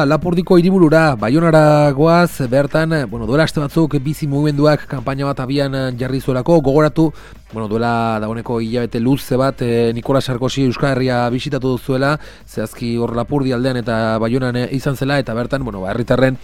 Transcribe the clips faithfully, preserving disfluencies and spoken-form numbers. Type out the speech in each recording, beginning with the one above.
Lapurdiko hiriburura, Baionara goaz, bertan, bueno, duela aste batzuk bizi mugimenduak kanpaina bat abian jarri zuelako, gogoratu, bueno, duela dagoeneko hilabete luze bat, eh, Nikola Sarkozy Euskal Herria bisitatu duzuela, zehazki hor Lapurdi aldean eta Baionan eh, izan zela, eta bertan, bueno, ba, herritarren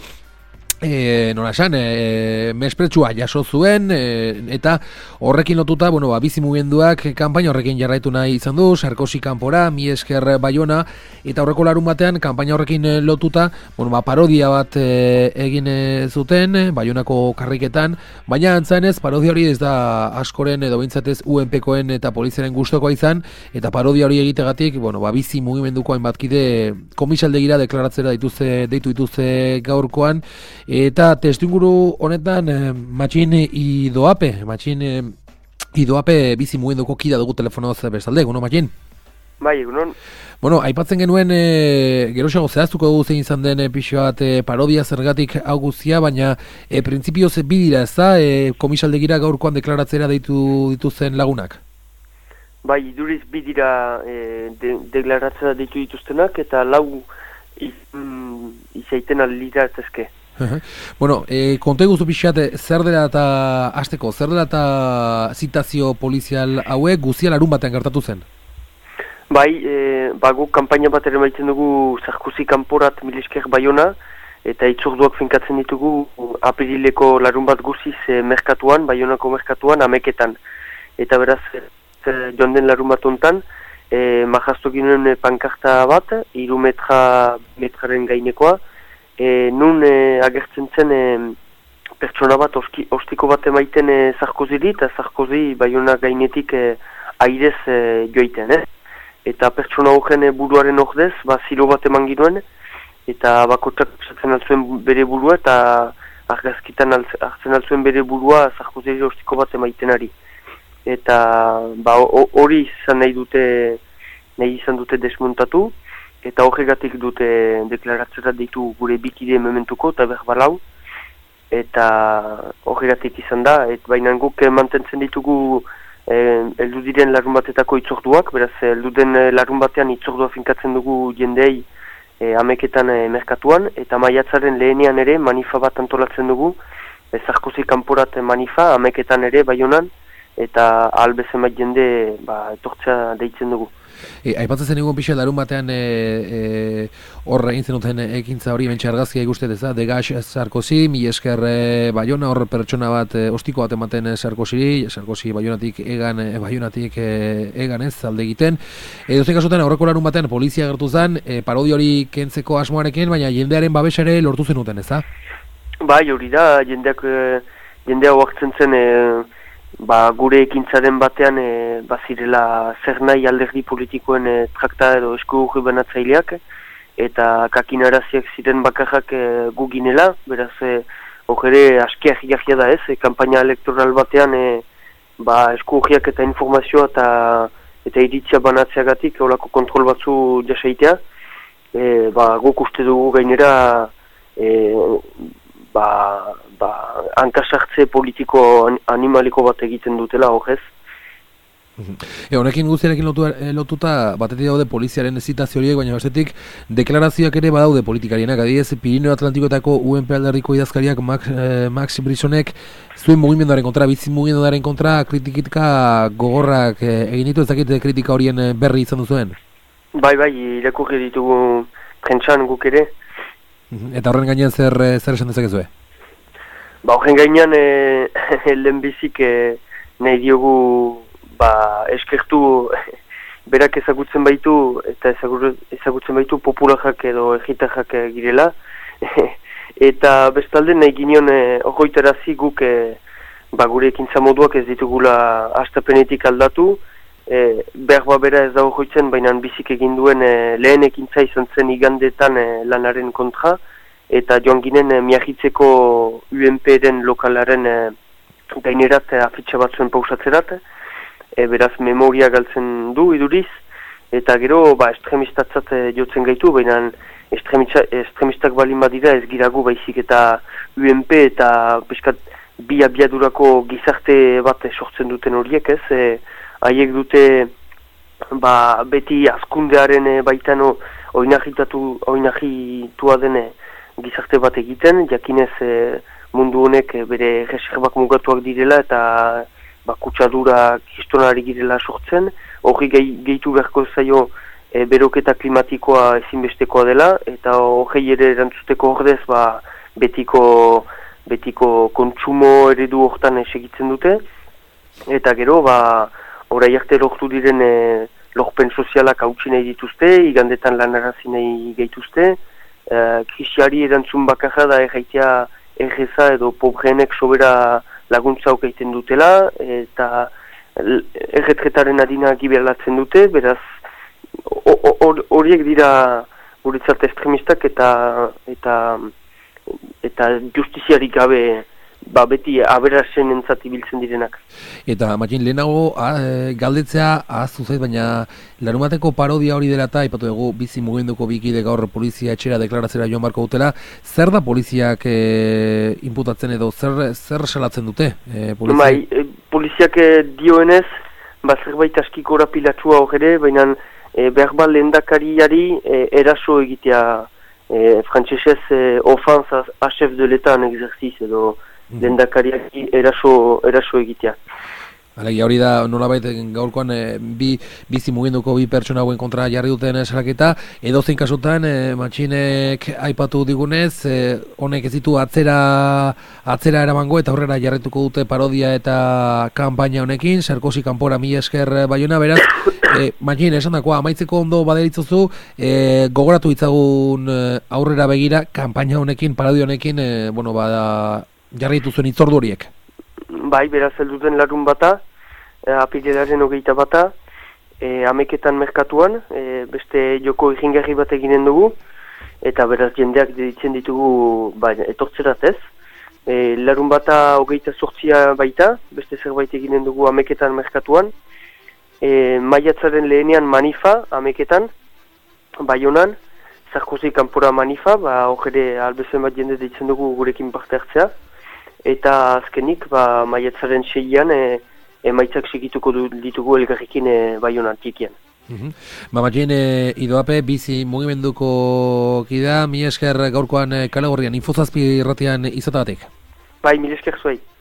E, nola esan, e, mespretsua jaso zuen, e, eta horrekin lotuta, bueno, ba, bizi mugimenduak kanpaina horrekin jarraitu nahi izan du, Sarkozy kanpora, mi esker Baiona, eta horreko larun batean, kanpaina horrekin lotuta, bueno, ba, parodia bat e, egin zuten, Baionako karriketan, baina antzaenez, parodia hori ez da askoren edo bintzatez U N P-koen eta poliziaren gustokoa izan, eta parodia hori egitegatik, bueno, ba, bizi mugimenduko hainbatkide komisaldegira deklaratzera dituzte, deitu dituzte gaurkoan, eta testuinguru honetan eh, matxin idoape, matxin eh, idoape bizi mugimenduko kida dugu telefonoz bestalde, egunon matxin? Bai, egunon. Bueno, aipatzen genuen e, geroxago zehaztuko dugu zein izan den pixo bat e, parodia zergatik hau guztia, baina e, printzipioz bidira ez da, e, komisaldegira gaurkoan deklaratzera deitu dituzten lagunak? Bai, iduriz bidira e, de, deklaratzera deitu dituztenak, eta lau iz, mm, izaiten alira ezke. Bueno, eh, konta eguzu pixat, zer dela eta hasteko, zer dela eta zitazio polizial hauek guzia larun batean gertatu zen? Bai, e, bago kanpaina bat ere maiten dugu Sarkozy kanporat Milesker Baiona, eta itzorduak finkatzen ditugu apirileko larun bat guziz e, merkatuan, Baionako merkatuan, ameketan. Eta beraz, e, joan den larun bat ontan, e, majaztu ginen pankarta bat, iru metra metraren gainekoa, E, nun e, agertzen zen e, pertsona bat oski, ostiko bat emaiten e, Sarkozyri, eta Sarkozy Baiona gainetik e, airez e, joiten, eh? Eta pertsona horren e, buruaren ordez, ba, zilo bat eman ginuen, eta bakotxak hartzen altzuen bere burua, eta argazkitan hartzen altzuen bere burua Sarkozyri ostiko bat emaitenari. Eta ba, hori izan nahi dute, nahi izan dute desmontatu, eta horregatik dute deklaratzera ditu gure bikide mementuko eta berbalau, eta horregatik izan da, et baina guk mantentzen ditugu eh, eldu diren larun batetako itzorduak, beraz eldu den larun batean itzordua finkatzen dugu jendei eh, ameketan eh, merkatuan, eta maiatzaren lehenean ere manifa bat antolatzen dugu, eh, Sarkozy kanporat manifa, ameketan ere Baionan, eta albezen bat jende ba, etortzea deitzen dugu. E, aipatzen zen egun pixa larun batean hor e, e, egin zenuten ekintza hori bentsa argazkia ikustet ez da, Degaz Sarkozy, mi esker e, Baiona, hor pertsona bat e, ostiko bat ematen Sarkozyri, Sarkozy Baionatik egan, e, Baionatik e, egan ez, alde egiten. Edo zen kasutan aurreko larun batean polizia gertu zen, e, parodi hori kentzeko asmoarekin, baina jendearen babesare lortu zenuten ez da? Bai, hori da, jendeak, jendea hoartzen zen, e, ba, gure ekintzaren batean e, bazirela zer nahi alderdi politikoen e, trakta edo eskugu banatzaileak, eta kakinaraziak ziren bakarrak e, gu ginela, beraz hori e, askiak jarria da ez, e, kampaina elektoral batean e, ba, eskugiak eta informazioa eta, eta iritzia banatzeagatik holako kontrol batzu jasaitea, e, ba, guk uste dugu gainera e, ba, ba, hankasartze politiko animaliko bat egiten dutela horrez. E, honekin guztiarekin lotu, lotuta batetik daude poliziaren zitazio horiek, baina bestetik deklarazioak ere badaude politikarienak. Adibidez, Pirineo Atlantikoetako U N P alderriko idazkariak Max, eh, Max Brisonek zuen mugimenduaren kontra, bizi mugimenduaren kontra kritika gogorrak eh, egin ditu, ez dakit kritika horien berri izan duzuen? Bai, bai, irakurri ditugu prentsan guk ere. Eta horren gainean zer, zer esan dezakezue? Ba, horren gainean e, lehenbizik e, nahi diogu ba, eskertu berak ezagutzen baitu eta ezagutzen baitu populajak edo egitajak e, girela. Eta bestalde nahi ginion e, ogoitarazi guk e, ba, gure ekintza moduak ez ditugula hastapenetik aldatu. E, behar bera ez da hoitzen, baina bizik egin duen e, lehen ekintza izan zen igandetan e, lanaren kontra, eta joan ginen e, miahitzeko U N P-den lokalaren e, gainerat e, afitxa batzuen pausatzerat, e, beraz memoria galtzen du iduriz, eta gero ba, estremistatzat e, jotzen gaitu, baina estremistak balin badira ez giragu baizik eta U N P eta peskat bi abiadurako gizarte bat sortzen duten horiek ez, e, haiek dute ba, beti azkundearen e, baitano oinahitua dene gizarte bat egiten, jakinez e, mundu honek e, bere reserbak mugatuak direla eta ba, kutsadura kristonari girela sortzen, hori gehitu beharko zaio e, beroketa klimatikoa ezinbestekoa dela, eta hori ere erantzuteko ordez ba, betiko, betiko kontsumo eredu hortan segitzen dute, eta gero, ba, orai arte lortu diren e, lorpen sozialak hautsi nahi dituzte, igandetan lanarazi nahi gehituzte, e, krisiari erantzun bakarra da erraitea erreza edo pobreenek sobera laguntzauk egiten dutela, eta erretretaren adina giberlatzen dute, beraz, horiek dira guretzat estremistak eta eta eta justiziarik gabe ba beti aberasen entzat ibiltzen direnak. Eta Matxin, lehenago a, e, galdetzea ahaztu zait, baina larumateko parodia hori dela eta aipatu dugu bizi mugimenduko bikide gaur polizia etxera deklaratzera joan barko dutela, zer da poliziak e, inputatzen edo zer zer salatzen dute? E, polizia? Bai, e, poliziak e, dioenez, ba zerbait aski korapilatsua hor ere, baina e, berbal lehendakariari e, eraso egitea, e, frantsesez e, offense a chef de l'État en exercice edo lehendakariaki eraso, eraso egitea. Alegia hori da nolabait gaurkoan e, bi bizi mugimenduko bi pertsona hauen kontra jarri duten salaketa, edozein kasutan e, Matxinek aipatu digunez, e, honek ez ditu atzera atzera eramango eta aurrera jarrituko dute parodia eta kanpaina honekin, Sarkozy kanpora mila esker Baiona, beraz, e, Matxin, esan dakoa, amaitzeko ondo baderitzuzu, e, gogoratu itzagun e, aurrera begira, kanpaina honekin, parodia honekin, e, bueno, bada jarritu zuen itzordu horiek. Bai, beraz helduten larun bata, e, apirilaren hogeita bata, e, ameketan merkatuan, e, beste joko iringarri bat eginen dugu, eta beraz jendeak ditzen ditugu ba, etortzerat ez. E, larun bata hogeita sortzia baita, beste zerbait eginen dugu ameketan merkatuan, e, maiatzaren lehenean manifa, ameketan, Baionan, Sarkozy kanpora manifa, ba, hori albezen bat jende ditzen dugu gurekin parte hartzea, eta azkenik ba, maiatzaren seian e, emaitzak segituko ditugu elgarrikin e, Baionan tikian. Mm-hmm. Ba, Matxin, e, idoape, bizi mugimenduko kida, mi esker gaurkoan e, Kale Gorrian, Infozazpi irratian izatagatik. Bai, mi esker zuei.